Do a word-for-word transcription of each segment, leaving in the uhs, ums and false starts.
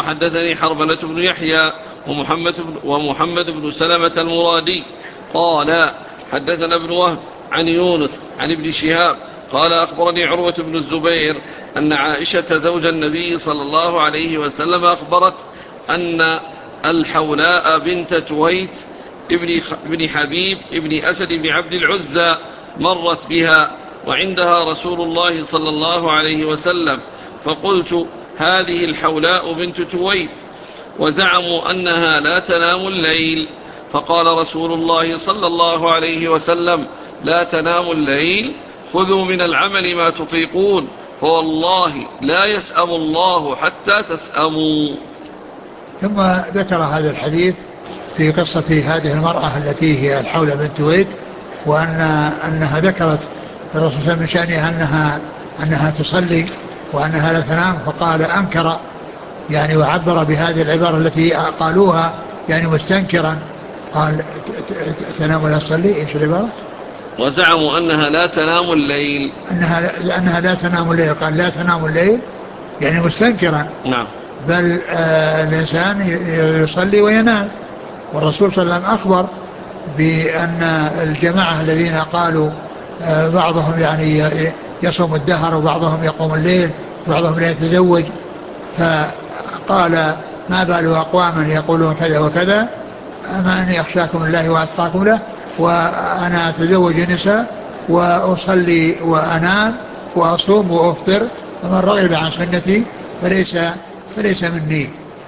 وحدثني حرملة بن يحيى ومحمد بن, ومحمد بن سلمة المرادي قال حدثنا ابن وهب عن يونس عن ابن شهاب قال أخبرني عروة بن الزبير أن عائشة زوج النبي صلى الله عليه وسلم أخبرت أن الحولاء بنت تويت ابن حبيب ابن أسد بن عبد العزى مرت بها وعندها رسول الله صلى الله عليه وسلم، فقلت هذه الحولاء بنت تويت، وزعموا أنها لا تنام الليل، فقال رسول الله صلى الله عليه وسلم لا تنام الليل، خذوا من العمل ما تطيقون، فوالله لا يسأم الله حتى تسأموا. ثم ذكر هذا الحديث في قصة هذه المرأة التي هي الحولة بنت تويت، وأن أنها ذكرت الرسول صلى الله عليه وسلم من شأنها أنها, أنها تصلي وأنها لا تنام، فقال أنكر يعني وعبر بهذه العبارة التي قالوها يعني مستنكرا، قال تنام ولا تصلي. ايش العبارة؟ وزعموا أنها لا تنام الليل، أنها, لأنها لا تنام الليل، قال لا تنام الليل يعني مستنكرا. نعم. بل آه الإنسان يصلي وينام، والرسول صلى الله عليه وسلم أخبر بأن الجماعة الذين قالوا آه بعضهم يعني يصوم الدهر وبعضهم يقوم الليل وبعضهم لا يتزوج، فقال ما بال أقواما يقولون كذا وكذا، أما أني أخشاكم الله وأتقاكم له، وأنا أتزوج نساء وأصلي وأنام وأصوم وأفطر، فمن رغب عن سنتي فليس, فليس مني.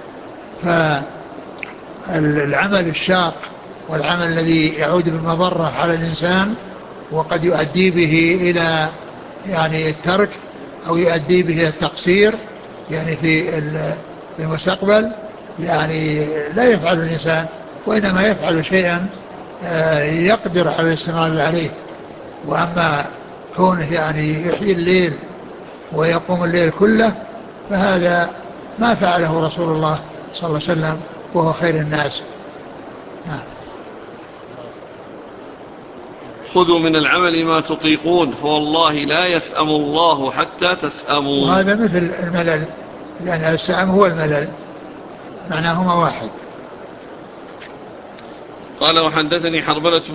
فالعمل الشاق والعمل الذي يعود بالمضرة على الإنسان وقد يؤدي به إلى يعني الترك أو يؤدي به إلى التقصير يعني في المستقبل، يعني لا يفعل الإنسان، وإنما يفعل شيئا يقدر على الاستمرار عليه. وأما كونه يعني يحيي الليل ويقوم الليل كله فهذا ما فعله رسول الله صلى الله عليه وسلم وهو خير الناس. نعم. خذوا من العمل ما تطيقون فوالله لا يسأم الله حتى تسأموا. وهذا مثل الملل، لأن السأم هو الملل، معناهما واحد. قال وحدثني حرملة